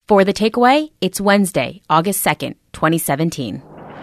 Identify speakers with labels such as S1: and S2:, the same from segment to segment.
S1: For The Takeaway, it's Wednesday, August 2nd, 2017.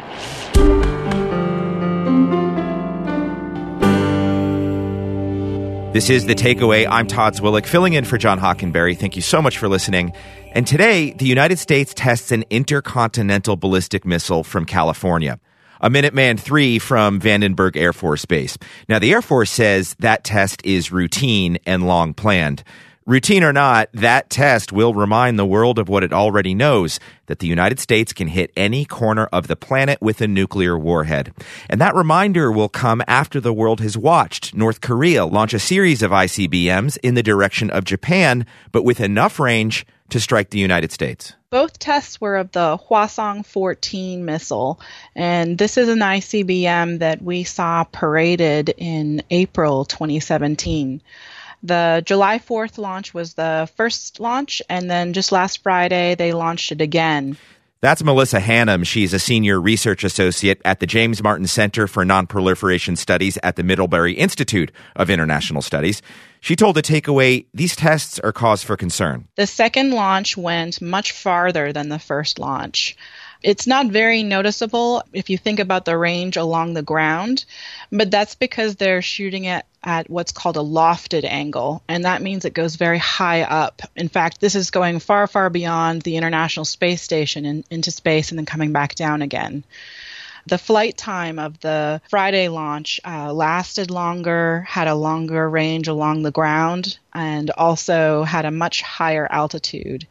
S2: This is The Takeaway. I'm Todd Zwillich, filling in for John Hockenberry. Thank you so much for listening. And today, the United States tests an intercontinental ballistic missile from California, a Minuteman III from Vandenberg Air Force Base. Now, the Air Force says that test is routine and long planned. Routine or not, that test will remind the world of what it already knows, that the United States can hit any corner of the planet with a nuclear warhead. And that reminder will come after the world has watched North Korea launch a series of ICBMs in the direction of Japan, but with enough range to strike the United States.
S3: Both tests were of the Hwasong-14 missile, and this is an ICBM that we saw paraded in April 2017. The July 4th launch was the first launch, and then just last Friday, they launched it again.
S2: That's Melissa Hannum. She's a senior research associate at the James Martin Center for Nonproliferation Studies at the Middlebury Institute of International Studies. She told The Takeaway these tests are cause for concern.
S3: The second launch went much farther than the first launch. It's not very noticeable if you think about the range along the ground, but that's because they're shooting it at what's called a lofted angle, and that means it goes very high up. In fact, this is going far, far beyond the International Space Station and into space and then coming back down again. The flight time of the Friday launch lasted longer, had a longer range along the ground, and also had a much higher altitude.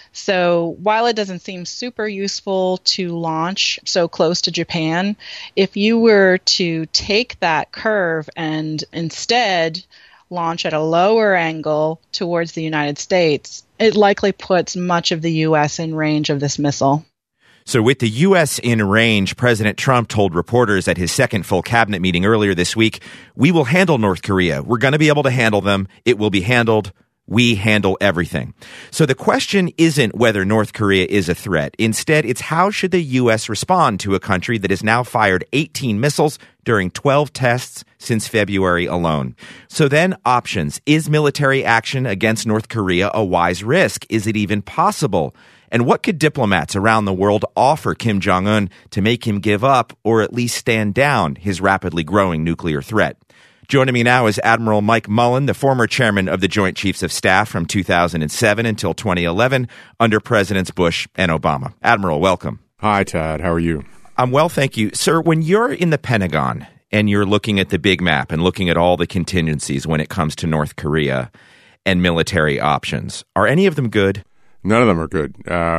S3: So while it doesn't seem super useful to launch so close to Japan, if you were to take that curve and instead launch at a lower angle towards the United States, it likely puts much of the U.S. in range of this missile.
S2: So with the U.S. in range, President Trump told reporters at his second full cabinet meeting earlier this week, "We will handle North Korea. We're going to be able to handle them. It will be handled. We handle everything." So the question isn't whether North Korea is a threat. Instead, it's how should the U.S. respond to a country that has now fired 18 missiles during 12 tests since February alone. So then options. Is military action against North Korea a wise risk? Is it even possible? And what could diplomats around the world offer Kim Jong-un to make him give up or at least stand down his rapidly growing nuclear threat? Joining me now is Admiral Mike Mullen, the former chairman of the Joint Chiefs of Staff from 2007 until 2011 under Presidents Bush and Obama. Admiral, welcome.
S4: Hi, Todd. How are you?
S2: I'm well, thank you. Sir, when you're in the Pentagon and you're looking at the big map and looking at all the contingencies when it comes to North Korea and military options, are any of them good?
S4: None of them are good.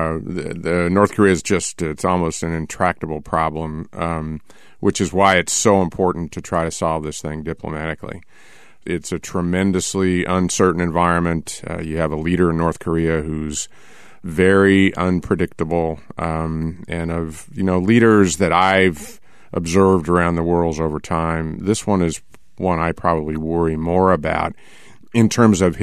S4: The North Korea is it's almost an intractable problem, which is why it's so important to try to solve this thing diplomatically. It's a tremendously uncertain environment. You have a leader in North Korea who's very unpredictable, and of leaders that I've observed around the world over time, this one is one I probably worry more about in terms of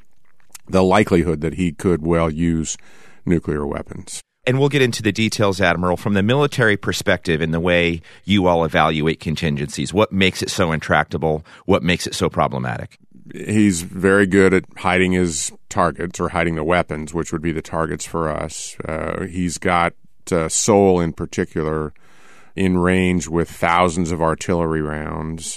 S4: the likelihood that he could well use nuclear weapons.
S2: And we'll get into the details, Admiral, from the military perspective in the way you all evaluate contingencies. What makes it so intractable? What makes it so problematic?
S4: He's very good at hiding his targets or hiding the weapons, which would be the targets for us. He's got Seoul in particular in range with thousands of artillery rounds.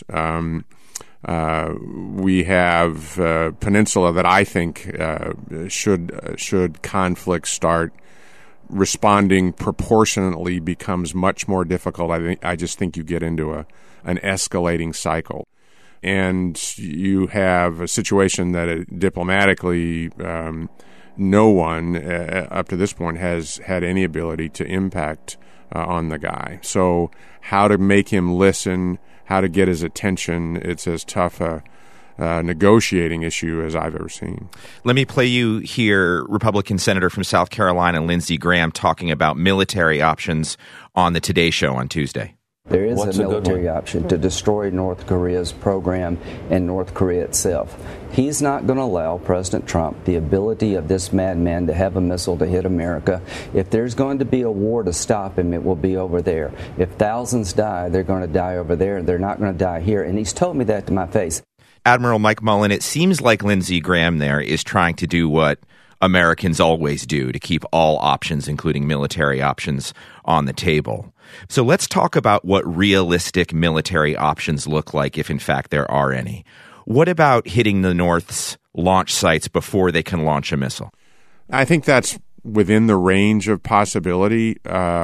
S4: We have Peninsula that I think should conflict start responding proportionately becomes much more difficult. I just think you get into an escalating cycle, and you have a situation that diplomatically no one up to this point has had any ability to impact on the guy. So how to make him listen, how to get his attention, it's as tough a negotiating issue as I've ever seen.
S2: Let me play you here Republican Senator from South Carolina, Lindsey Graham, talking about military options on the Today Show on Tuesday.
S5: There is a military option to destroy North Korea's program and North Korea itself. He's not going to allow President Trump the ability of this madman to have a missile to hit America. If there's going to be a war to stop him, it will be over there. If thousands die, they're going to die over there. They're not going to die here. And he's told me that to my face.
S2: Admiral Mike Mullen, it seems like Lindsey Graham there is trying to do what Americans always do to keep all options, including military options, on the table. So let's talk about what realistic military options look like, if in fact there are any. What about hitting the North's launch sites before they can launch a missile?
S4: I think that's within the range of possibility,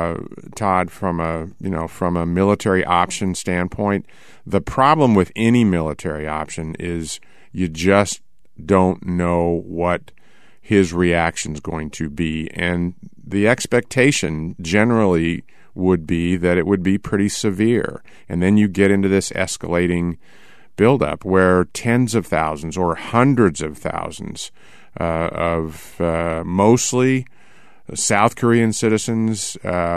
S4: Todd, from a military option standpoint. The problem with any military option is you just don't know what his reaction is going to be. And the expectation generally would be that it would be pretty severe. And then you get into this escalating buildup where tens of thousands or hundreds of thousands of mostly South Korean citizens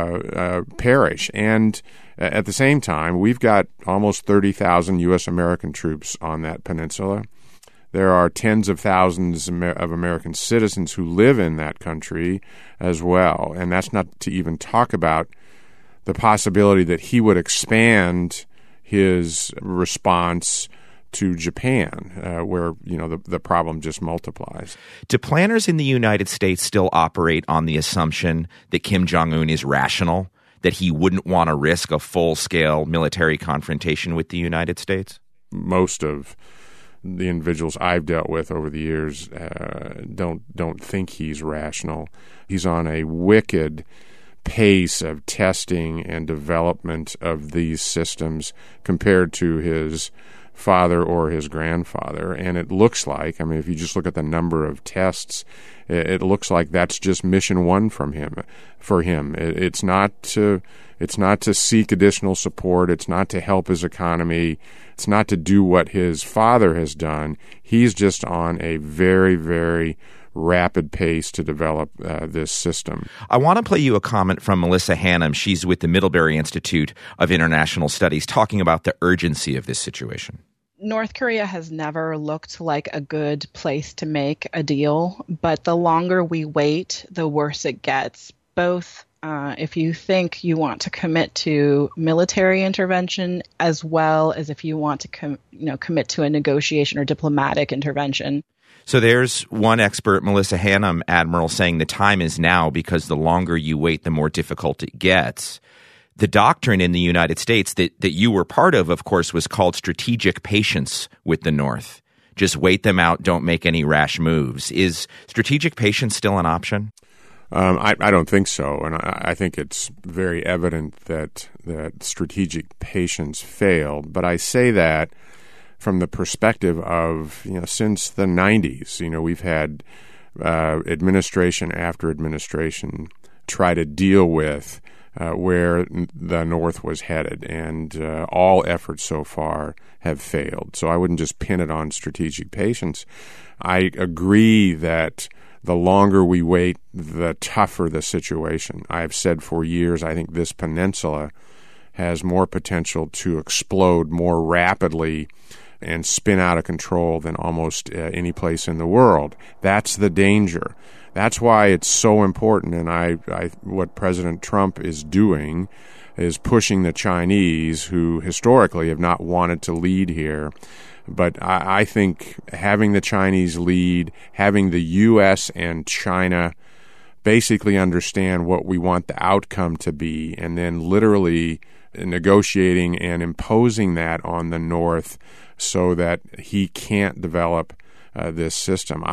S4: perish. And at the same time, we've got almost 30,000 U.S. American troops on that peninsula. There are tens of thousands of American citizens who live in that country as well. And that's not to even talk about the possibility that he would expand his response to Japan, where the problem just multiplies.
S2: Do planners in the United States still operate on the assumption that Kim Jong-un is rational, that he wouldn't want to risk a full-scale military confrontation with the United States?
S4: Most of the individuals I've dealt with over the years don't think he's rational. He's on a wicked pace of testing and development of these systems compared to his father or his grandfather. And it looks like, if you just look at the number of tests, it looks like that's just mission one for him. It's not to seek additional support. It's not to help his economy. It's not to do what his father has done. He's just on a very, very rapid pace to develop this system.
S2: I want to play you a comment from Melissa Hannum. She's with the Middlebury Institute of International Studies, talking about the urgency of this situation.
S3: North Korea has never looked like a good place to make a deal, but the longer we wait, the worse it gets. Both if you think you want to commit to military intervention, as well as if you want to commit to a negotiation or diplomatic intervention.
S2: So there's one expert, Melissa Hannum, Admiral, saying the time is now because the longer you wait, the more difficult it gets. The doctrine in the United States that you were part of course, was called strategic patience with the North. Just wait them out, don't make any rash moves. Is strategic patience still an option?
S4: I don't think so, and I think it's very evident that strategic patience failed. But I say that from the perspective of, since the 90s, we've had administration after administration try to deal with where the North was headed, and all efforts so far have failed. So I wouldn't just pin it on strategic patience. I agree that the longer we wait, the tougher the situation. I've said for years, I think this peninsula has more potential to explode more rapidly and spin out of control than almost any place in the world. That's the danger. That's why it's so important, and what President Trump is doing is pushing the Chinese, who historically have not wanted to lead here. But I think having the Chinese lead, having the U.S. and China basically understand what we want the outcome to be, and then literally negotiating and imposing that on the North so that he can't develop this system.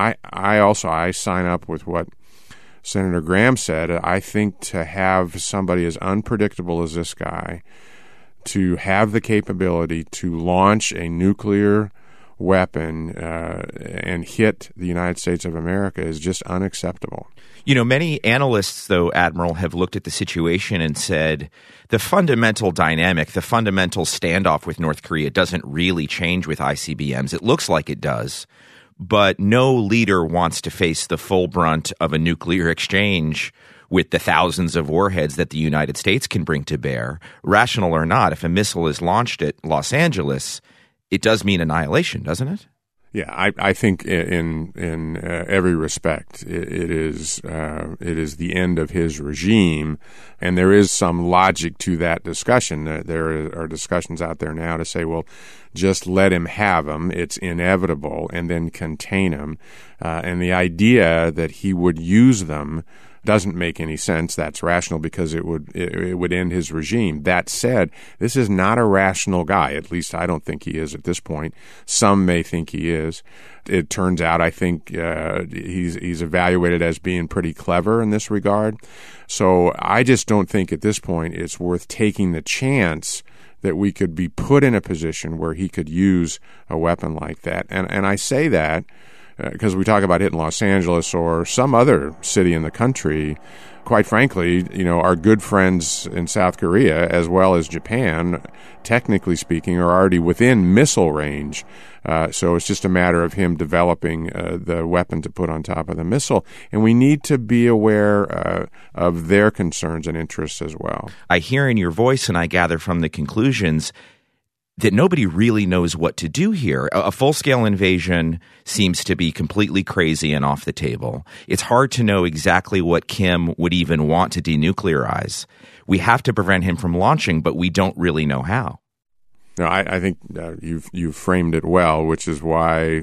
S4: I sign up with what Senator Graham said. I think to have somebody as unpredictable as this guy, to have the capability to launch a nuclear weapon and hit the United States of America is just unacceptable.
S2: Many analysts, though, Admiral, have looked at the situation and said the fundamental dynamic, the fundamental standoff with North Korea doesn't really change with ICBMs. It looks like it does, but no leader wants to face the full brunt of a nuclear exchange with the thousands of warheads that the United States can bring to bear. Rational or not, if a missile is launched at Los Angeles, it does mean annihilation, doesn't it?
S4: Yeah, I think in every respect it is the end of his regime, and there is some logic to that discussion. There are discussions out there now to say, well, just let him have them; it's inevitable, and then contain him. And the idea that he would use them doesn't make any sense. That's rational because it would end his regime. That said, this is not a rational guy. At least I don't think he is at this point. Some may think he is. It turns out I think he's evaluated as being pretty clever in this regard. So I just don't think at this point it's worth taking the chance that we could be put in a position where he could use a weapon like that. And I say that because we talk about hitting Los Angeles or some other city in the country. Quite frankly, our good friends in South Korea, as well as Japan, technically speaking, are already within missile range. So it's just a matter of him developing the weapon to put on top of the missile. And we need to be aware of their concerns and interests as well.
S2: I hear in your voice, and I gather from the conclusions, that nobody really knows what to do here. A full-scale invasion seems to be completely crazy and off the table. It's hard to know exactly what Kim would even want to denuclearize. We have to prevent him from launching, but we don't really know how.
S4: No, I think you've framed it well, which is why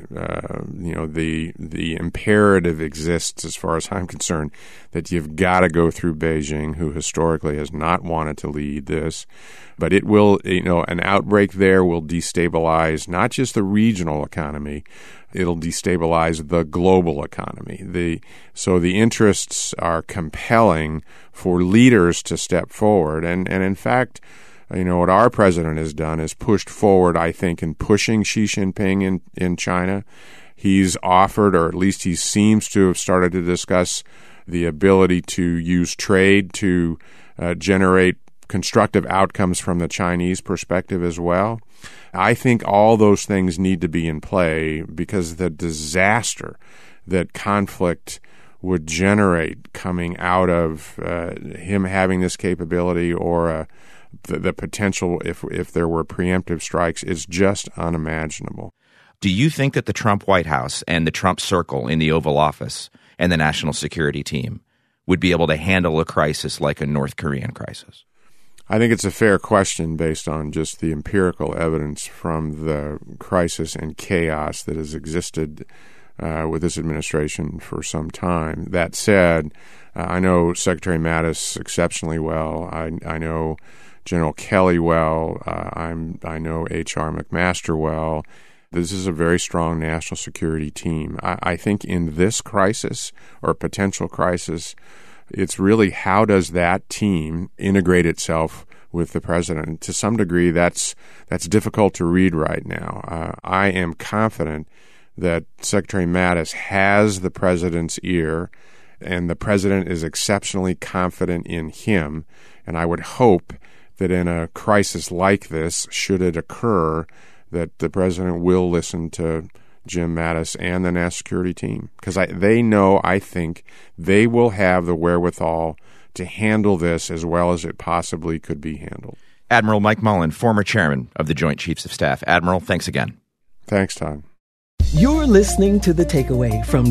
S4: the imperative exists, as far as I'm concerned, that you've got to go through Beijing, who historically has not wanted to lead this. But it will, an outbreak there will destabilize not just the regional economy, it'll destabilize the global economy. So the interests are compelling for leaders to step forward. And in fact, what our president has done is pushed forward, I think, in pushing Xi Jinping in China. He's offered, or at least he seems to have started to discuss, the ability to use trade to generate constructive outcomes from the Chinese perspective as well. I think all those things need to be in play because the disaster that conflict would generate coming out of him having this capability or the potential if there were preemptive strikes is just unimaginable.
S2: Do you think that the Trump White House and the Trump circle in the Oval Office and the national security team would be able to handle a crisis like a North Korean crisis?
S4: I think it's a fair question based on just the empirical evidence from the crisis and chaos that has existed with this administration for some time. That said, I know Secretary Mattis exceptionally well. I know General Kelly well. I know H.R. McMaster well. This is a very strong national security team. I think in this crisis or potential crisis, it's really how does that team integrate itself with the president. To some degree, that's difficult to read right now. I am confident that Secretary Mattis has the president's ear, and the president is exceptionally confident in him. And I would hope that in a crisis like this, should it occur, that the president will listen to Jim Mattis and the national security team. Because they know, I think, they will have the wherewithal to handle this as well as it possibly could be handled.
S2: Admiral Mike Mullen, former chairman of the Joint Chiefs of Staff. Admiral, thanks again.
S4: Thanks, Todd.
S6: You're listening to The Takeaway from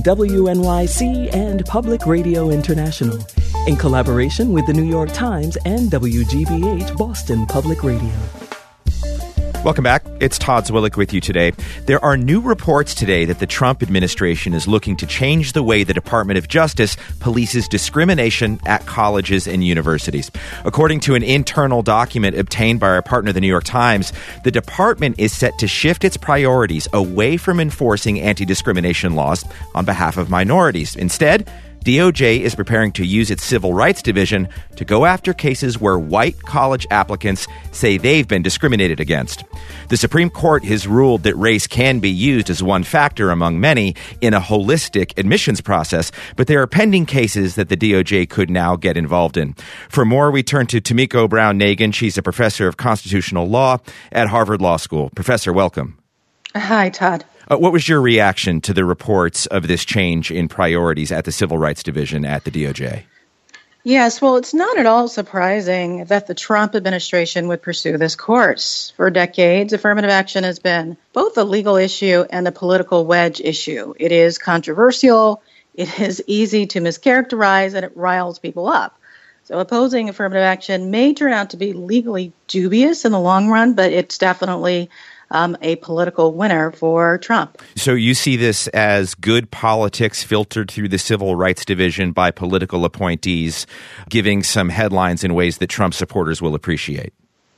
S6: WNYC and Public Radio International in collaboration with the New York Times and WGBH Boston Public Radio.
S2: Welcome back. It's Todd Zwillich with you today. There are new reports today that the Trump administration is looking to change the way the Department of Justice polices discrimination at colleges and universities. According to an internal document obtained by our partner, the New York Times, the department is set to shift its priorities away from enforcing anti-discrimination laws on behalf of minorities. Instead, DOJ is preparing to use its Civil Rights Division to go after cases where white college applicants say they've been discriminated against. The Supreme Court has ruled that race can be used as one factor among many in a holistic admissions process, but there are pending cases that the DOJ could now get involved in. For more, we turn to Tomiko Brown-Nagin. She's a professor of constitutional law at Harvard Law School. Professor, welcome.
S7: Hi, Todd.
S2: What was your reaction to the reports of this change in priorities at the Civil Rights Division at the DOJ?
S7: Yes, well, it's not at all surprising that the Trump administration would pursue this course. For decades, affirmative action has been both a legal issue and a political wedge issue. It is controversial, it is easy to mischaracterize, and it riles people up. So opposing affirmative action may turn out to be legally dubious in the long run, but it's definitely a political winner for Trump.
S2: So you see this as good politics filtered through the Civil Rights Division by political appointees, giving some headlines in ways that Trump supporters will appreciate.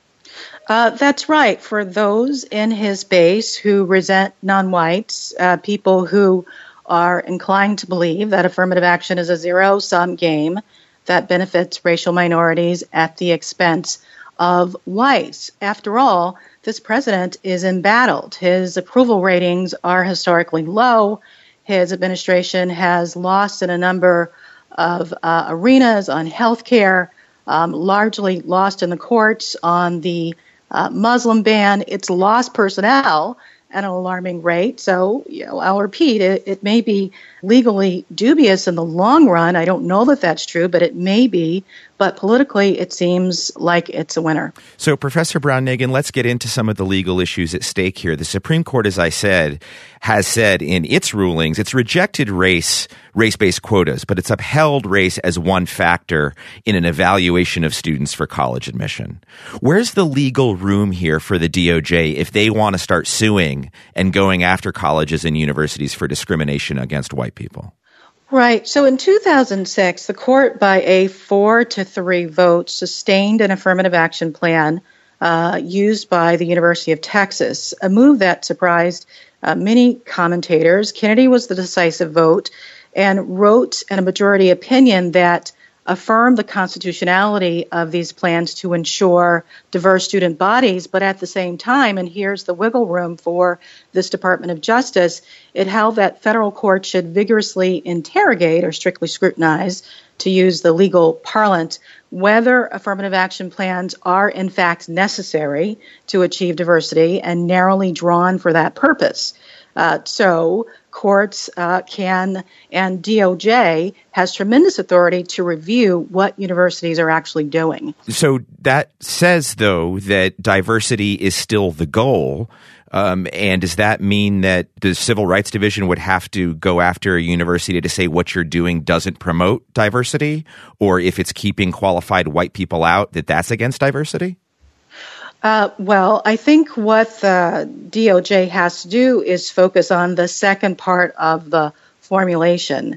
S7: That's right. For those in his base who resent non-whites, people who are inclined to believe that affirmative action is a zero-sum game that benefits racial minorities at the expense of whites. After all, this president is embattled. His approval ratings are historically low. His administration has lost in a number of arenas on health care, largely lost in the courts on the Muslim ban. It's lost personnel at an alarming rate. So, I'll repeat, it may be legally dubious in the long run. I don't know that that's true, but it may be. But politically, it seems like it's a winner.
S2: So, Professor Brown-Nagin, let's get into some of the legal issues at stake here. The Supreme Court, as I said, has said in its rulings, it's rejected race-based quotas, but it's upheld race as one factor in an evaluation of students for college admission. Where's the legal room here for the DOJ if they want to start suing and going after colleges and universities for discrimination against white people?
S7: Right. So in 2006, the court, by a 4-3 vote, sustained an affirmative action plan used by the University of Texas, a move that surprised many commentators. Kennedy was the decisive vote and wrote in a majority opinion that affirmed the constitutionality of these plans to ensure diverse student bodies, but at the same time, and here's the wiggle room for this Department of Justice, it held that federal courts should vigorously interrogate or strictly scrutinize, to use the legal parlance, whether affirmative action plans are in fact necessary to achieve diversity and narrowly drawn for that purpose. So courts can, and DOJ has tremendous authority to review what universities are actually doing.
S2: So that says, though, that diversity is still the goal. And does that mean that the Civil Rights Division would have to go after a university to say what you're doing doesn't promote diversity? Or if it's keeping qualified white people out, that's against diversity?
S7: Well, I think what the DOJ has to do is focus on the second part of the formulation.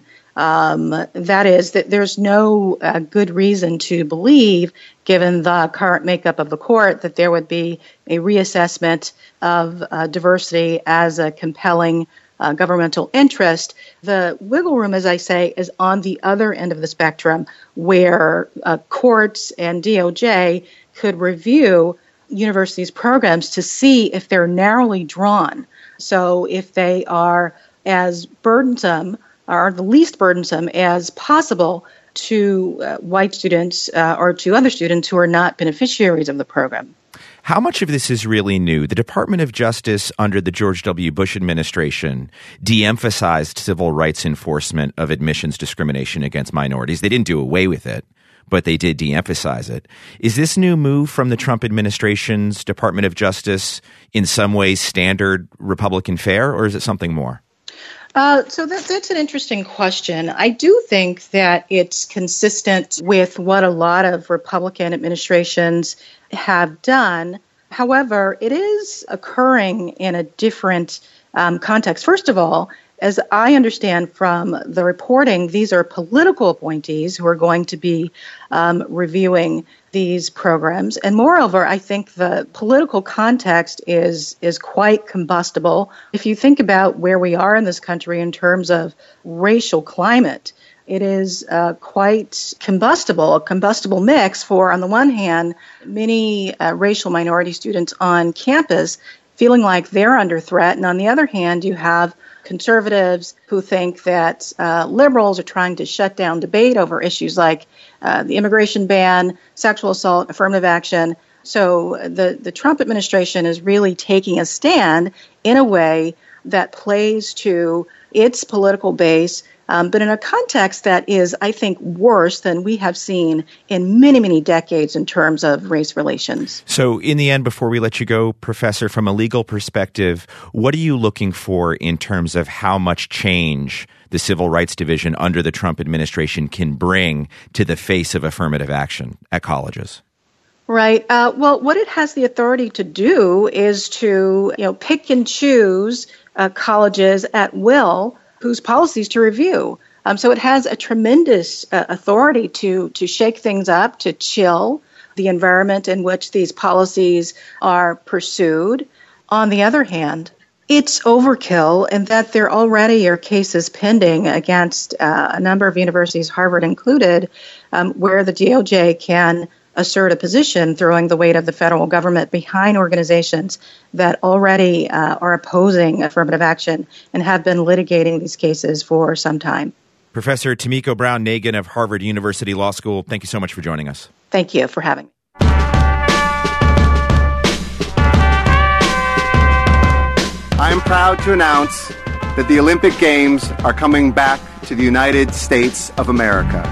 S7: That is that there's no good reason to believe, given the current makeup of the court, that there would be a reassessment of diversity as a compelling governmental interest. The wiggle room, as I say, is on the other end of the spectrum, where courts and DOJ could review universities' programs to see if they're narrowly drawn. So if they are as burdensome or the least burdensome as possible to white students or to other students who are not beneficiaries of the program.
S2: How much of this is really new? The Department of Justice under the George W. Bush administration de-emphasized civil rights enforcement of admissions discrimination against minorities. They didn't do away with it, but they did de-emphasize it. Is this new move from the Trump administration's Department of Justice in some ways standard Republican fare, or is it something more?
S7: So that's an interesting question. I do think that it's consistent with what a lot of Republican administrations have done. However, it is occurring in a different context. First of all, as I understand from the reporting, these are political appointees who are going to be reviewing these programs. And moreover, I think the political context is quite combustible. If you think about where we are in this country in terms of racial climate, it is quite combustible, a combustible mix for, on the one hand, many racial minority students on campus feeling like they're under threat. And on the other hand, you have conservatives who think that liberals are trying to shut down debate over issues like the immigration ban, sexual assault, affirmative action. So the Trump administration is really taking a stand in a way that plays to its political base but in a context that is, I think, worse than we have seen in many, many decades in terms of race relations.
S2: So in the end, before we let you go, Professor, from a legal perspective, what are you looking for in terms of how much change the Civil Rights Division under the Trump administration can bring to the face of affirmative action at colleges?
S7: Right. Well, what it has the authority to do is to, pick and choose colleges at will whose policies to review. So it has a tremendous authority to shake things up, to chill the environment in which these policies are pursued. On the other hand, it's overkill in that there already are cases pending against a number of universities, Harvard included, where the DOJ can assert a position throwing the weight of the federal government behind organizations that already are opposing affirmative action and have been litigating these cases for some time.
S2: Professor Tomiko Brown-Nagin of Harvard University Law School, thank you so much for joining us.
S7: Thank you for having me.
S8: I am proud to announce that the Olympic Games are coming back to the United States of America.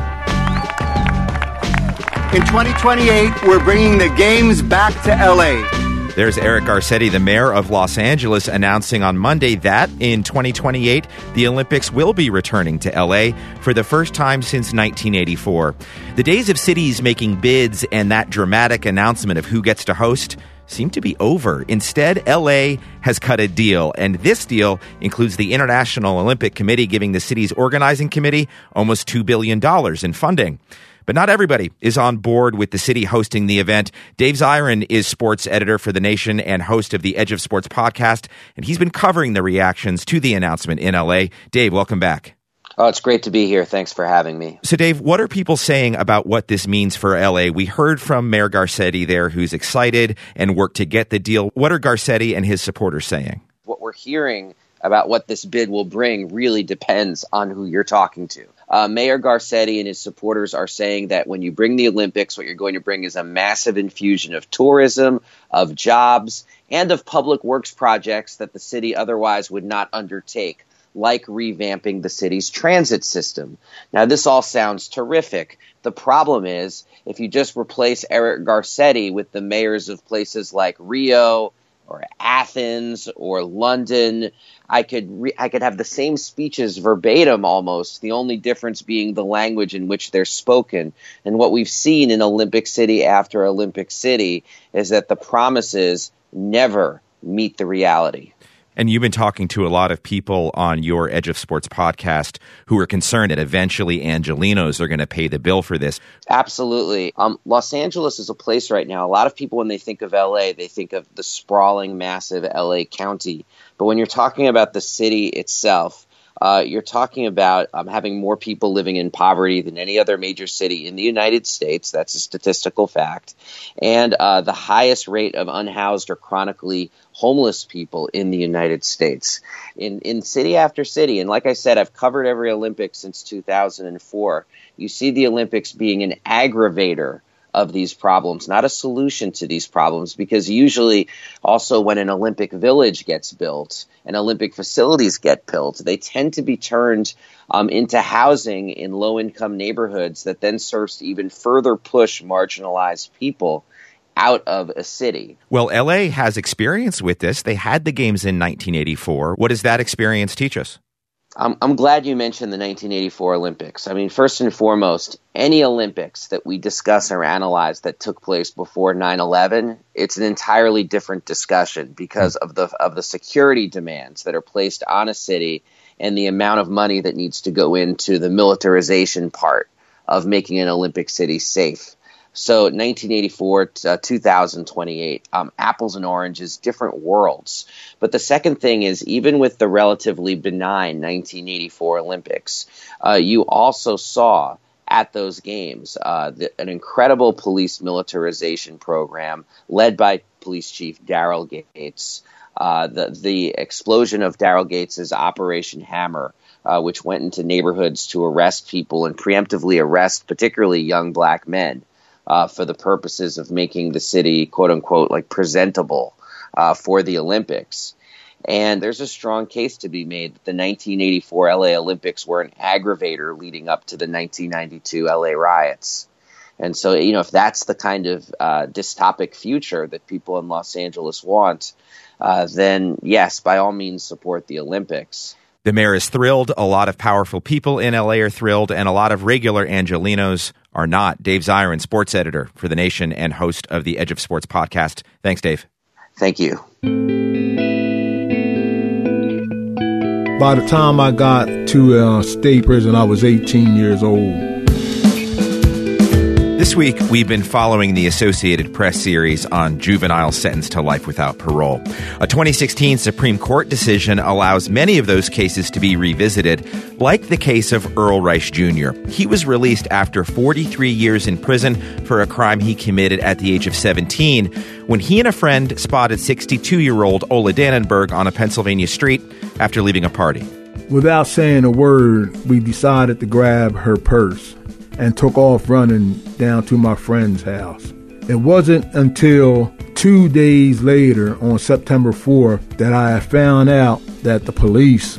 S8: In 2028, we're bringing the Games back to L.A.
S2: There's Eric Garcetti, the mayor of Los Angeles, announcing on Monday that in 2028, the Olympics will be returning to L.A. for the first time since 1984. The days of cities making bids and that dramatic announcement of who gets to host seem to be over. Instead, L.A. has cut a deal, and this deal includes the International Olympic Committee giving the city's organizing committee almost $2 billion in funding. But not everybody is on board with the city hosting the event. Dave Zirin is sports editor for The Nation and host of the Edge of Sports podcast, and he's been covering the reactions to the announcement in L.A. Dave, welcome back.
S9: Oh, it's great to be here. Thanks for having me.
S2: So, Dave, what are people saying about what this means for L.A.? We heard from Mayor Garcetti there, who's excited and worked to get the deal. What are Garcetti and his supporters saying?
S9: What we're hearing about what this bid will bring really depends on who you're talking to. Mayor Garcetti and his supporters are saying that when you bring the Olympics, what you're going to bring is a massive infusion of tourism, of jobs, and of public works projects that the city otherwise would not undertake, like revamping the city's transit system. Now, this all sounds terrific. The problem is, if you just replace Eric Garcetti with the mayors of places like Rio or Athens or London, I could have the same speeches verbatim almost, the only difference being the language in which they're spoken. And what we've seen in Olympic City after Olympic City is that the promises never meet the reality.
S2: And you've been talking to a lot of people on your Edge of Sports podcast who are concerned that eventually Angelenos are going to pay the bill for this.
S9: Absolutely. Los Angeles is a place right now. A lot of people, when they think of L.A., they think of the sprawling, massive L.A. County. But when you're talking about the city itself, you're talking about having more people living in poverty than any other major city in the United States. That's a statistical fact. And the highest rate of unhoused or chronically homeless people in the United States. In city after city, and like I said, I've covered every Olympics since 2004, you see the Olympics being an aggravator of these problems, not a solution to these problems, because usually also when an Olympic village gets built and Olympic facilities get built, they tend to be turned into housing in low-income neighborhoods that then serves to even further push marginalized people out of a city.
S2: Well, L.A. has experience with this. They had the games in 1984. What does that experience teach us?
S9: I'm glad you mentioned the 1984 Olympics. I mean, first and foremost, any Olympics that we discuss or analyze that took place before 9/11, it's an entirely different discussion because of the security demands that are placed on a city and the amount of money that needs to go into the militarization part of making an Olympic city safe. So 1984 to 2028, apples and oranges, different worlds. But the second thing is, even with the relatively benign 1984 Olympics, you also saw at those games an incredible police militarization program led by Police Chief Daryl Gates. The explosion of Daryl Gates' Operation Hammer, which went into neighborhoods to arrest people and preemptively arrest particularly young black men. For the purposes of making the city, quote unquote, like presentable for the Olympics. And there's a strong case to be made that the 1984 LA Olympics were an aggravator leading up to the 1992 LA riots. And so, if that's the kind of dystopic future that people in Los Angeles want, then yes, by all means, support the Olympics.
S2: The mayor is thrilled. A lot of powerful people in LA are thrilled, and a lot of regular Angelenos are not. Dave Zirin, sports editor for The Nation and host of the Edge of Sports podcast. Thanks, Dave.
S9: Thank you.
S10: By the time I got to state prison, I was 18 years old.
S2: This week, we've been following the Associated Press series on juveniles sentenced to life without parole. A 2016 Supreme Court decision allows many of those cases to be revisited, like the case of Earl Rice Jr. He was released after 43 years in prison for a crime he committed at the age of 17 when he and a friend spotted 62-year-old Ola Dannenberg on a Pennsylvania street after leaving a party.
S10: Without saying a word, we decided to grab her purse and took off running down to my friend's house. It wasn't until 2 days later, on September 4th, that I found out that the police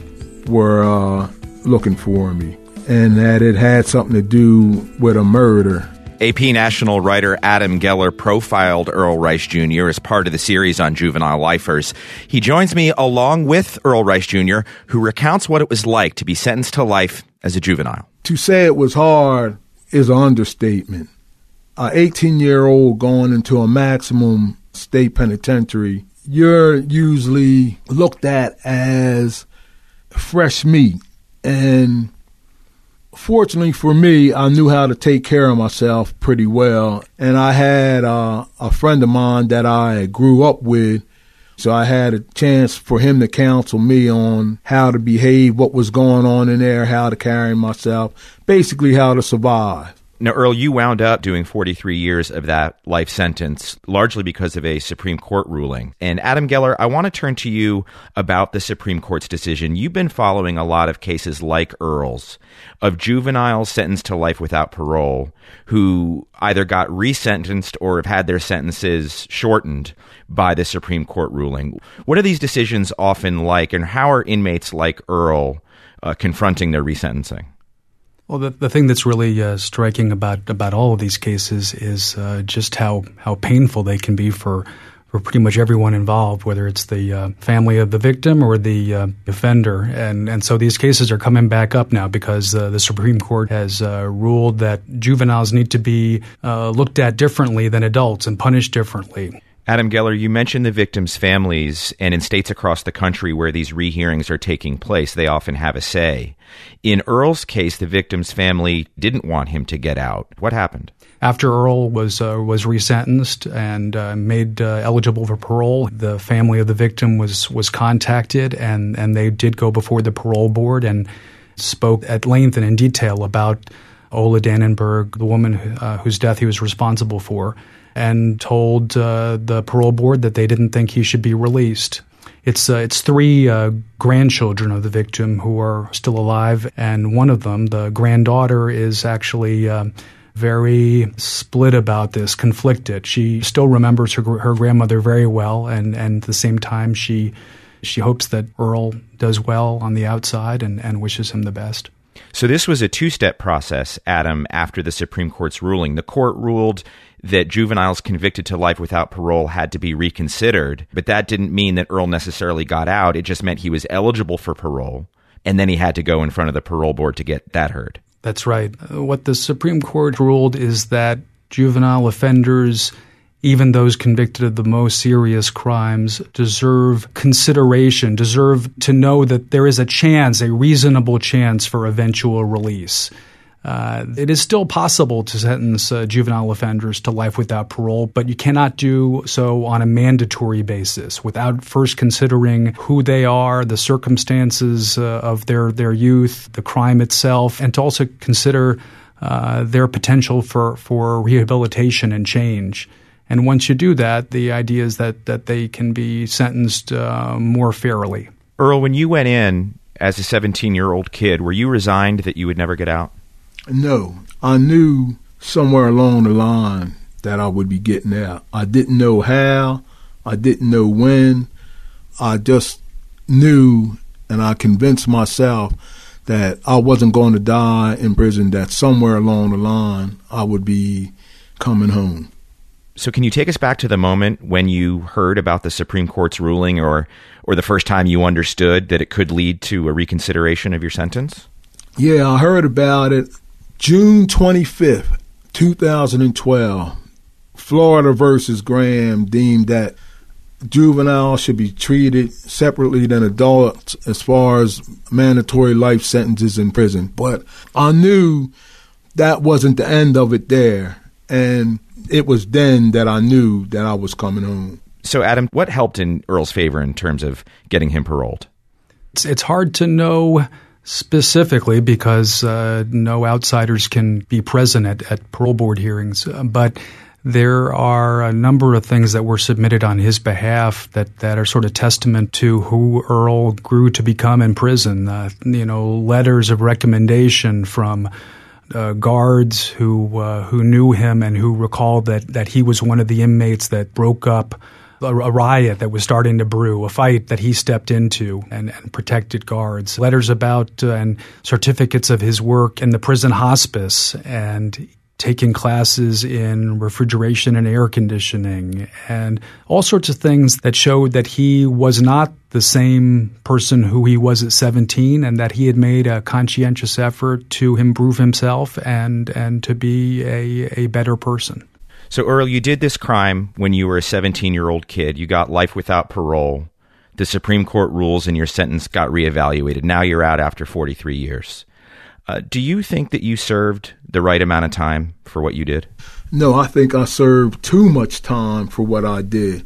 S10: were looking for me and that it had something to do with a murder.
S2: AP national writer Adam Geller profiled Earl Rice Jr. as part of the series on juvenile lifers. He joins me along with Earl Rice Jr., who recounts what it was like to be sentenced to life as a juvenile.
S10: To say it was hard is an understatement. An 18-year-old going into a maximum state penitentiary, you're usually looked at as fresh meat. And fortunately for me, I knew how to take care of myself pretty well. And I had a friend of mine that I grew up with, so I had a chance for him to counsel me on how to behave, what was going on in there, how to carry myself, basically how to survive.
S2: Now, Earl, you wound up doing 43 years of that life sentence, largely because of a Supreme Court ruling. And Adam Geller, I want to turn to you about the Supreme Court's decision. You've been following a lot of cases like Earl's of juveniles sentenced to life without parole who either got resentenced or have had their sentences shortened by the Supreme Court ruling. What are these decisions often like, and how are inmates like Earl confronting their resentencing?
S11: Well, the thing that's really striking about all of these cases is just how painful they can be for pretty much everyone involved, whether it's the family of the victim or the offender. And so these cases are coming back up now because the Supreme Court has ruled that juveniles need to be looked at differently than adults and punished differently.
S2: Adam Geller, you mentioned the victims' families, and in states across the country where these rehearings are taking place, they often have a say. In Earl's case, the victim's family didn't want him to get out. What happened?
S11: After Earl was resentenced and made eligible for parole, the family of the victim was contacted, and they did go before the parole board and spoke at length and in detail about Ola Dannenberg, the woman whose death he was responsible for, and told the parole board that they didn't think he should be released. It's three grandchildren of the victim who are still alive, and one of them, the granddaughter, is actually very split about this, conflicted. She still remembers her grandmother very well, and at the same time she hopes that Earl does well on the outside and wishes him the best.
S2: So this was a two-step process, Adam, after the Supreme Court's ruling. The court ruled that juveniles convicted to life without parole had to be reconsidered, but that didn't mean that Earl necessarily got out. It just meant he was eligible for parole, and then he had to go in front of the parole board to get that heard.
S11: That's right. What the Supreme Court ruled is that juvenile offenders, even those convicted of the most serious crimes, deserve consideration, deserve to know that there is a chance, a reasonable chance for eventual release. It is still possible to sentence juvenile offenders to life without parole, but you cannot do so on a mandatory basis without first considering who they are, the circumstances of their youth, the crime itself, and to also consider their potential for rehabilitation and change. And once you do that, the idea is that they can be sentenced more fairly.
S2: Earl, when you went in as a 17-year-old kid, were you resigned that you would never get out?
S10: No. I knew somewhere along the line that I would be getting out. I didn't know how. I didn't know when. I just knew and I convinced myself that I wasn't going to die in prison, that somewhere along the line I would be coming home.
S2: So can you take us back to the moment when you heard about the Supreme Court's ruling or the first time you understood that it could lead to a reconsideration of your sentence?
S10: Yeah, I heard about it June 25th, 2012. Florida versus Graham deemed that juveniles should be treated separately than adults as far as mandatory life sentences in prison. But I knew that wasn't the end of it there. And it was then that I knew that I was coming home.
S2: So, Adam, what helped in Earl's favor in terms of getting him paroled?
S11: It's hard to know specifically because no outsiders can be present at parole board hearings. But there are a number of things that were submitted on his behalf that are sort of testament to who Earl grew to become in prison. Letters of recommendation from guards who knew him and who recalled that he was one of the inmates that broke up a riot that was starting to brew, a fight that he stepped into and protected guards. Letters about and certificates of his work in the prison hospice and taking classes in refrigeration and air conditioning and all sorts of things that showed that he was not the same person who he was at 17 and that he had made a conscientious effort to improve himself and to be a better person.
S2: So, Earl, you did this crime when you were a 17-year-old kid. You got life without parole. The Supreme Court rules and your sentence got reevaluated. Now you're out after 43 years. Do you think that you served the right amount of time for what you did?
S10: No, I think I served too much time for what I did.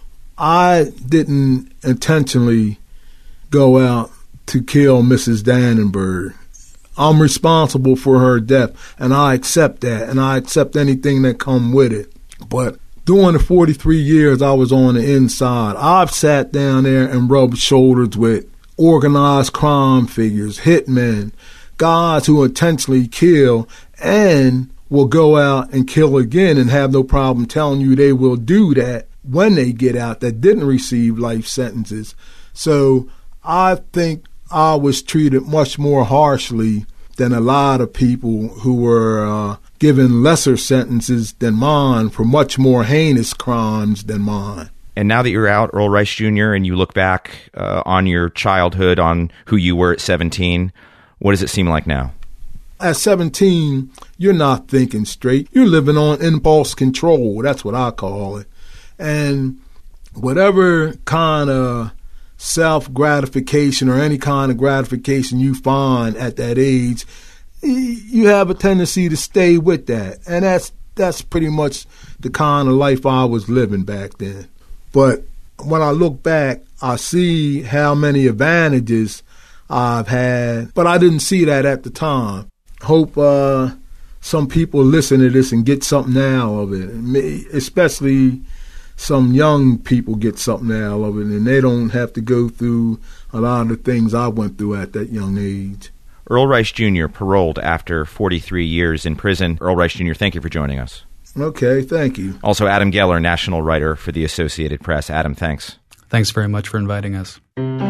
S10: I didn't intentionally go out to kill Mrs. Dannenberg. I'm responsible for her death, and I accept that, and I accept anything that come with it. But during the 43 years I was on the inside, I've sat down there and rubbed shoulders with organized crime figures, hitmen, guys who intentionally kill and will go out and kill again and have no problem telling you they will do that when they get out that didn't receive life sentences. So I think I was treated much more harshly than a lot of people who were given lesser sentences than mine for much more heinous crimes than mine.
S2: And now that you're out, Earl Rice Jr., and you look back on your childhood, on who you were at 17, what does it seem like now?
S10: At 17, you're not thinking straight. You're living on impulse control. That's what I call it. And whatever kind of self-gratification or any kind of gratification you find at that age, you have a tendency to stay with that. And that's pretty much the kind of life I was living back then. But when I look back, I see how many advantages I've had, but I didn't see that at the time. Hope some people listen to this and get something out of it, especially some young people get something out of it, and they don't have to go through a lot of the things I went through at that young age.
S2: Earl Rice Jr. paroled after 43 years in prison. Earl Rice Jr., thank you for joining us.
S10: Okay, thank you.
S2: Also, Adam Geller, national writer for the Associated Press. Adam, thanks.
S11: Thanks very much for inviting us.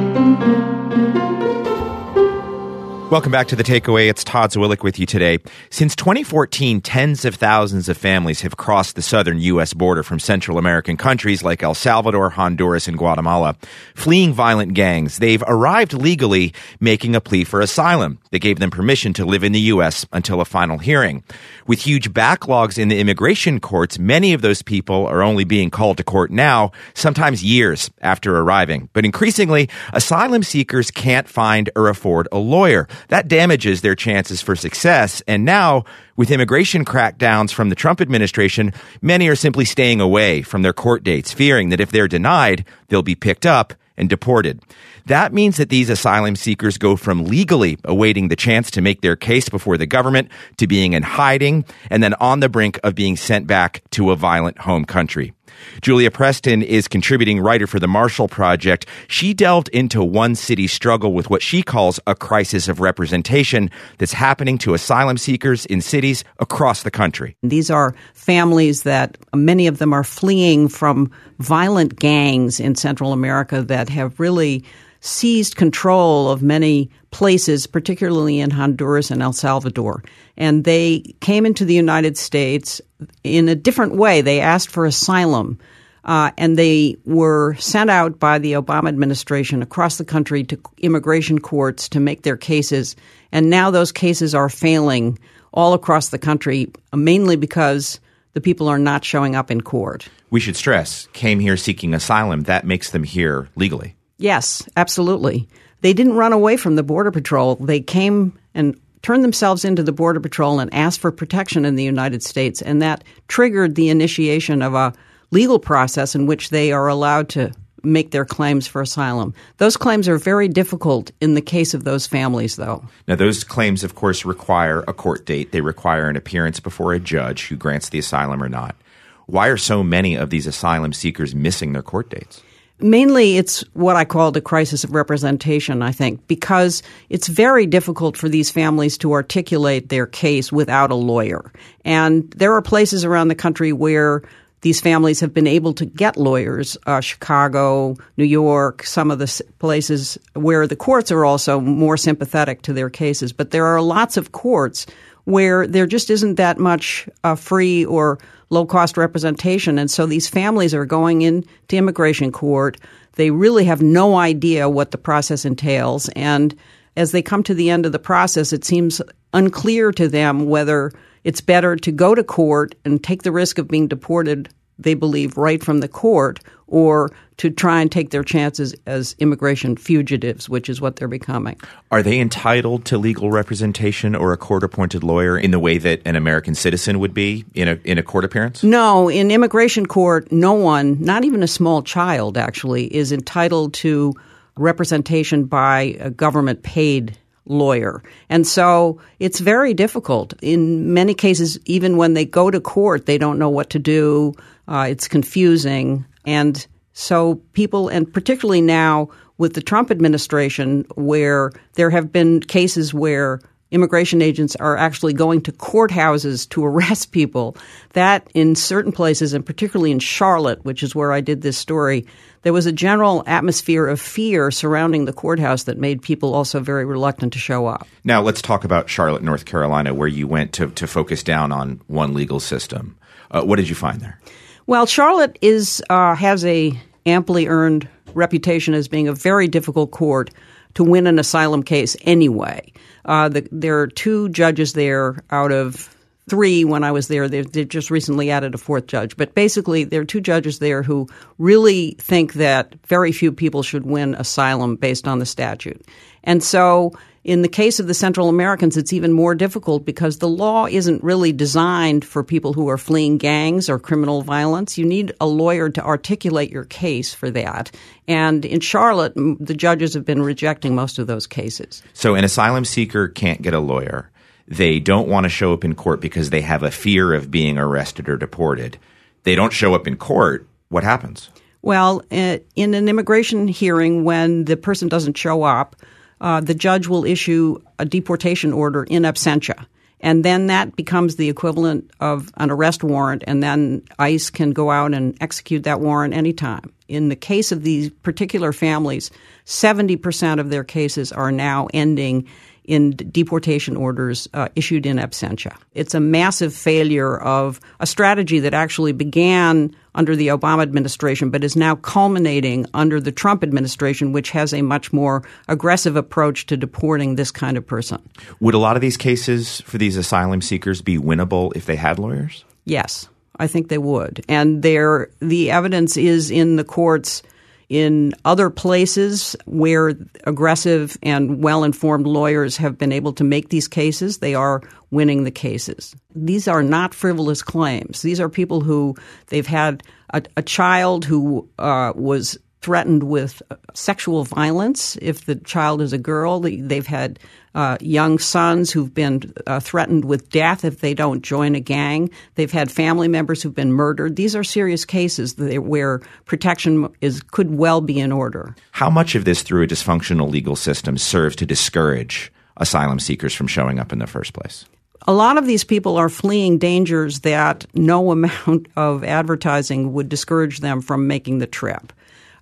S2: Welcome back to The Takeaway. It's Todd Zwillich with you today. Since 2014, tens of thousands of families have crossed the southern U.S. border from Central American countries like El Salvador, Honduras, and Guatemala. Fleeing violent gangs, they've arrived legally, making a plea for asylum that gave them permission to live in the U.S. until a final hearing. With huge backlogs in the immigration courts, many of those people are only being called to court now, sometimes years after arriving. But increasingly, asylum seekers can't find or afford a lawyer. That damages their chances for success. And now, with immigration crackdowns from the Trump administration, many are simply staying away from their court dates, fearing that if they're denied, they'll be picked up and deported. That means that these asylum seekers go from legally awaiting the chance to make their case before the government to being in hiding and then on the brink of being sent back to a violent home country. Julia Preston is contributing writer for the Marshall Project. She delved into one city's struggle with what she calls a crisis of representation that's happening to asylum seekers in cities across the country.
S12: These are families that many of them are fleeing from violent gangs in Central America that have really seized control of many places, particularly in Honduras and El Salvador. And they came into the United States in a different way. They asked for asylum, and they were sent out by the Obama administration across the country to immigration courts to make their cases. And now those cases are failing all across the country, mainly because the people are not showing up in court.
S2: We should stress, came here seeking asylum. That makes them here legally.
S12: Yes, absolutely. They didn't run away from the Border Patrol. They came and turned themselves into the Border Patrol and asked for protection in the United States. And that triggered the initiation of a legal process in which they are allowed to make their claims for asylum. Those claims are very difficult in the case of those families, though.
S2: Now, those claims, of course, require a court date. They require an appearance before a judge who grants the asylum or not. Why are so many of these asylum seekers missing their court dates?
S12: Mainly, it's what I call the crisis of representation, I think, because it's very difficult for these families to articulate their case without a lawyer. And there are places around the country where these families have been able to get lawyers, Chicago, New York, some of the places where the courts are also more sympathetic to their cases. But there are lots of courts where there just isn't that much free or low-cost representation. And so these families are going into immigration court. They really have no idea what the process entails. And as they come to the end of the process, it seems unclear to them whether it's better to go to court and take the risk of being deported, they believe, right from the court, or to try and take their chances as immigration fugitives, which is what they're becoming.
S2: Are they entitled to legal representation or a court-appointed lawyer in the way that an American citizen would be in a court appearance?
S12: No. In immigration court, no one, not even a small child actually, is entitled to representation by a government-paid lawyer. And so it's very difficult. In many cases, even when they go to court, they don't know what to do. It's confusing. And so people, and particularly now with the Trump administration, where there have been cases where immigration agents are actually going to courthouses to arrest people, that in certain places, and particularly in Charlotte, which is where I did this story, there was a general atmosphere of fear surrounding the courthouse that made people also very reluctant to show up.
S2: Now, let's talk about Charlotte, North Carolina, where you went to focus down on one legal system. What did you find there?
S12: Well, Charlotte has a amply earned reputation as being a very difficult court to win an asylum case anyway. There are 2 judges there out of 3 when I was there. They just recently added a 4th judge. But basically, there are 2 judges there who really think that very few people should win asylum based on the statute. And so in the case of the Central Americans, it's even more difficult because the law isn't really designed for people who are fleeing gangs or criminal violence. You need a lawyer to articulate your case for that. And in Charlotte, the judges have been rejecting most of those cases.
S2: So an asylum seeker can't get a lawyer. They don't want to show up in court because they have a fear of being arrested or deported. They don't show up in court. What happens?
S12: Well, in an immigration hearing, when the person doesn't show up, the judge will issue a deportation order in absentia. And then that becomes the equivalent of an arrest warrant, and then ICE can go out and execute that warrant anytime. In the case of these particular families, 70% of their cases are now ending in deportation orders issued in absentia. It's a massive failure of a strategy that actually began under the Obama administration but is now culminating under the Trump administration, which has a much more aggressive approach to deporting this kind of person.
S2: Would a lot of these cases for these asylum seekers be winnable if they had lawyers?
S12: Yes, I think they would. And the evidence is in the courts in other places where aggressive and well-informed lawyers have been able to make these cases. They are winning the cases. These are not frivolous claims. These are people who they've had a child who was threatened with sexual violence. If the child is a girl, they've had young sons who've been threatened with death if they don't join a gang. They've had family members who've been murdered. These are serious cases where protection could well be in order.
S2: How much of this through a dysfunctional legal system serves to discourage asylum seekers from showing up in the first place?
S12: A lot of these people are fleeing dangers that no amount of advertising would discourage them from making the trip.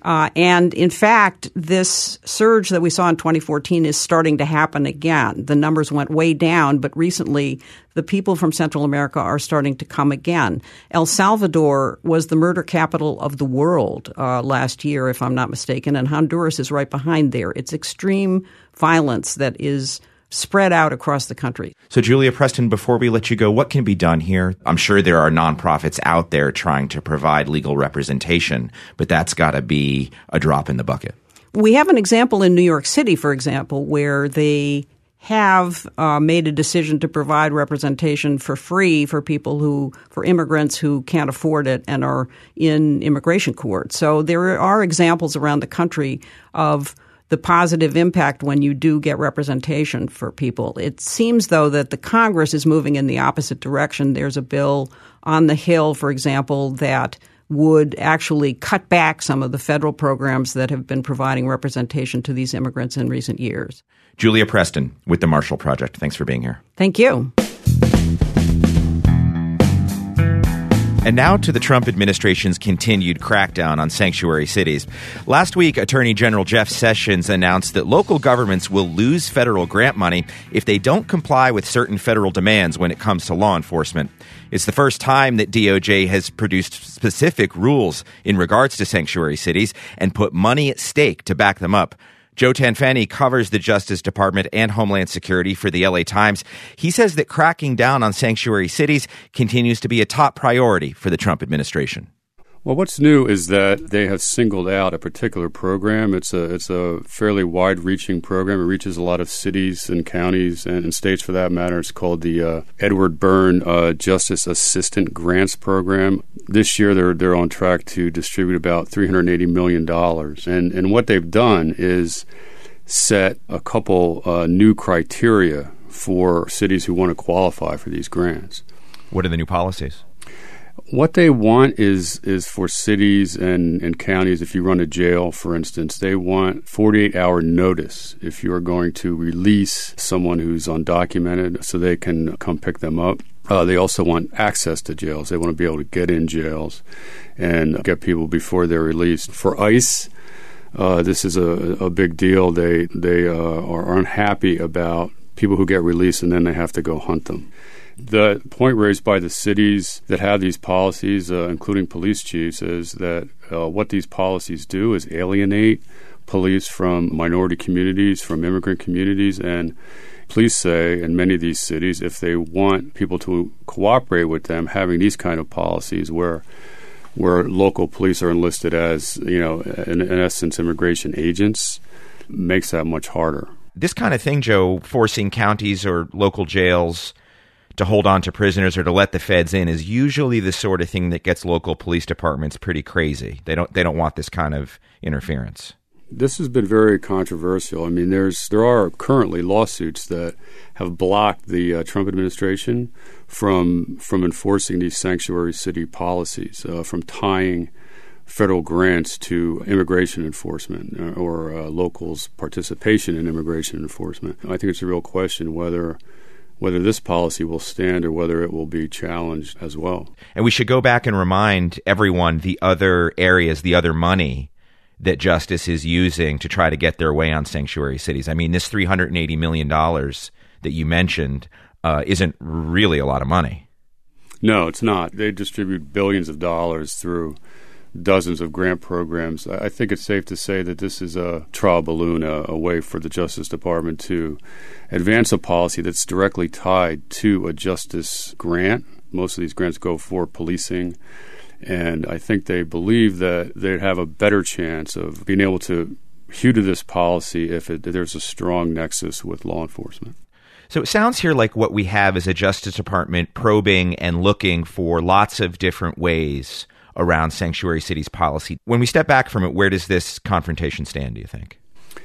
S12: And in fact, this surge that we saw in 2014 is starting to happen again. The numbers went way down, but recently the people from Central America are starting to come again. El Salvador was the murder capital of the world last year, if I'm not mistaken, and Honduras is right behind there. It's extreme violence that is spread out across the country.
S2: So, Julia Preston, before we let you go, what can be done here? I'm sure there are nonprofits out there trying to provide legal representation, but that's got to be a drop in the bucket.
S12: We have an example in New York City, for example, where they have made a decision to provide representation for free for immigrants who can't afford it and are in immigration court. So there are examples around the country of the positive impact when you do get representation for people. It seems, though, that the Congress is moving in the opposite direction. There's a bill on the Hill, for example, that would actually cut back some of the federal programs that have been providing representation to these immigrants in recent years.
S2: Julia Preston with the Marshall Project. Thanks for being here.
S12: Thank you.
S2: And now to the Trump administration's continued crackdown on sanctuary cities. Last week, Attorney General Jeff Sessions announced that local governments will lose federal grant money if they don't comply with certain federal demands when it comes to law enforcement. It's the first time that DOJ has produced specific rules in regards to sanctuary cities and put money at stake to back them up. Joe Tanfani covers the Justice Department and Homeland Security for the LA Times. He says that cracking down on sanctuary cities continues to be a top priority for the Trump administration.
S13: Well, what's new is that they have singled out a particular program. It's a fairly wide-reaching program. It reaches a lot of cities and counties and states, for that matter. It's called the Edward Byrne Justice Assistant Grants Program. This year, they're on track to distribute about $380 million. And what they've done is set a couple new criteria for cities who want to qualify for these grants.
S2: What are the new policies?
S13: What they want is for cities and counties, if you run a jail, for instance, they want 48-hour notice if you're going to release someone who's undocumented so they can come pick them up. They also want access to jails. They want to be able to get in jails and get people before they're released. For ICE, this is a big deal. They are unhappy about people who get released and then they have to go hunt them. The point raised by the cities that have these policies, including police chiefs, is that what these policies do is alienate police from minority communities, from immigrant communities, and police say in many of these cities, if they want people to cooperate with them, having these kind of policies where local police are enlisted as, in essence, immigration agents, makes that much harder.
S2: This kind of thing, Joe, forcing counties or local jails to hold on to prisoners or to let the feds in is usually the sort of thing that gets local police departments pretty crazy. They don't want this kind of interference.
S13: This has been very controversial. I mean, there are currently lawsuits that have blocked the Trump administration from enforcing these sanctuary city policies, from tying federal grants to immigration enforcement or locals' participation in immigration enforcement. I think it's a real question whether this policy will stand or whether it will be challenged as well.
S2: And we should go back and remind everyone the other areas, the other money that Justice is using to try to get their way on sanctuary cities. I mean, this $380 million that you mentioned isn't really a lot of money.
S13: No, it's not. They distribute billions of dollars through dozens of grant programs. I think it's safe to say that this is a trial balloon, a way for the Justice Department to advance a policy that's directly tied to a justice grant. Most of these grants go for policing, and I think they believe that they'd have a better chance of being able to hew to this policy if there's a strong nexus with law enforcement.
S2: So it sounds here like what we have is a Justice Department probing and looking for lots of different ways around sanctuary cities policy. When we step back from it, where does this confrontation stand, do you think?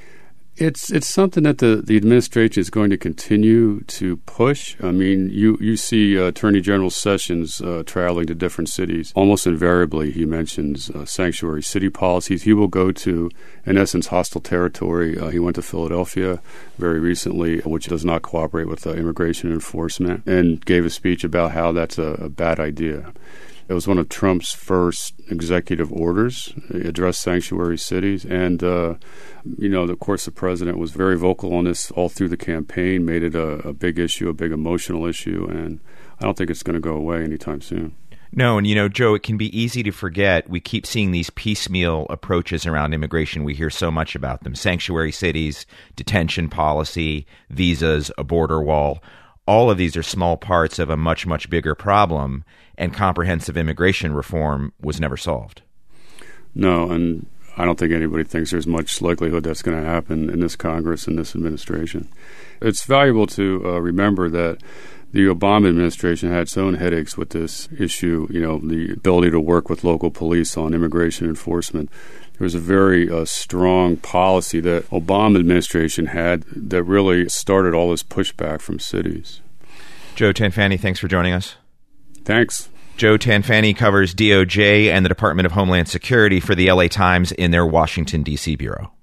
S13: It's something that the administration is going to continue to push. I mean, you see Attorney General Sessions traveling to different cities. Almost invariably, he mentions sanctuary city policies. He will go to, in essence, hostile territory. He went to Philadelphia very recently, which does not cooperate with immigration enforcement, and gave a speech about how that's a bad idea. It was one of Trump's first executive orders, addressed sanctuary cities. And, of course, the president was very vocal on this all through the campaign, made it a big issue, a big emotional issue. And I don't think it's going to go away anytime soon.
S2: No, and Joe, it can be easy to forget. We keep seeing these piecemeal approaches around immigration. We hear so much about them. Sanctuary cities, detention policy, visas, a border wall. All of these are small parts of a much, much bigger problem, and comprehensive immigration reform was never solved.
S13: No, and I don't think anybody thinks there's much likelihood that's going to happen in this Congress and this administration. It's valuable to remember that the Obama administration had its own headaches with this issue, the ability to work with local police on immigration enforcement. There was a very strong policy that Obama administration had that really started all this pushback from cities.
S2: Joe Tanfani, thanks for joining us.
S13: Thanks.
S2: Joe Tanfani covers DOJ and the Department of Homeland Security for the LA Times in their Washington, D.C. bureau.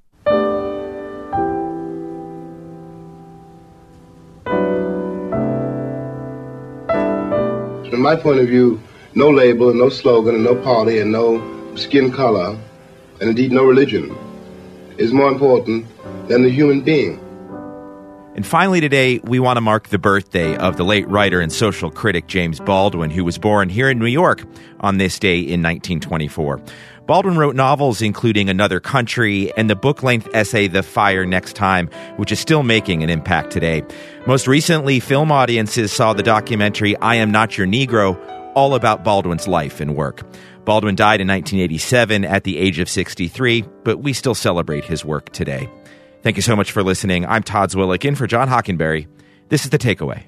S14: From my point of view, no label and no slogan and no party and no skin color, and indeed no religion, is more important than the human being.
S2: And finally today, we want to mark the birthday of the late writer and social critic James Baldwin, who was born here in New York on this day in 1924. Baldwin wrote novels including Another Country and the book-length essay The Fire Next Time, which is still making an impact today. Most recently, film audiences saw the documentary I Am Not Your Negro, all about Baldwin's life and work. Baldwin died in 1987 at the age of 63, but we still celebrate his work today. Thank you so much for listening. I'm Todd Zwillich, in for John Hockenberry. This is The Takeaway.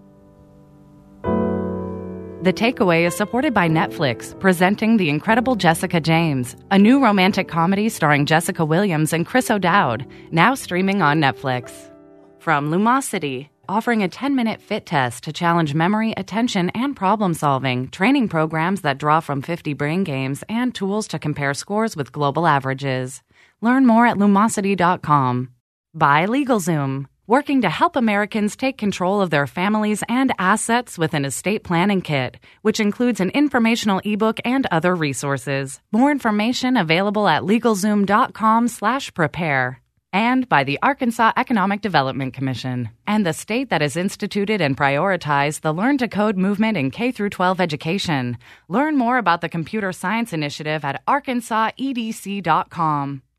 S15: The Takeaway is supported by Netflix, presenting The Incredible Jessica James, a new romantic comedy starring Jessica Williams and Chris O'Dowd, now streaming on Netflix. From Lumosity, offering a 10-minute fit test to challenge memory, attention, and problem-solving, training programs that draw from 50 brain games, and tools to compare scores with global averages. Learn more at Lumosity.com. By LegalZoom, working to help Americans take control of their families and assets with an estate planning kit, which includes an informational ebook and other resources. More information available at LegalZoom.com/prepare. And by the Arkansas Economic Development Commission and the state that has instituted and prioritized the Learn to Code movement in K-12 education. Learn more about the Computer Science Initiative at arkansasedc.com.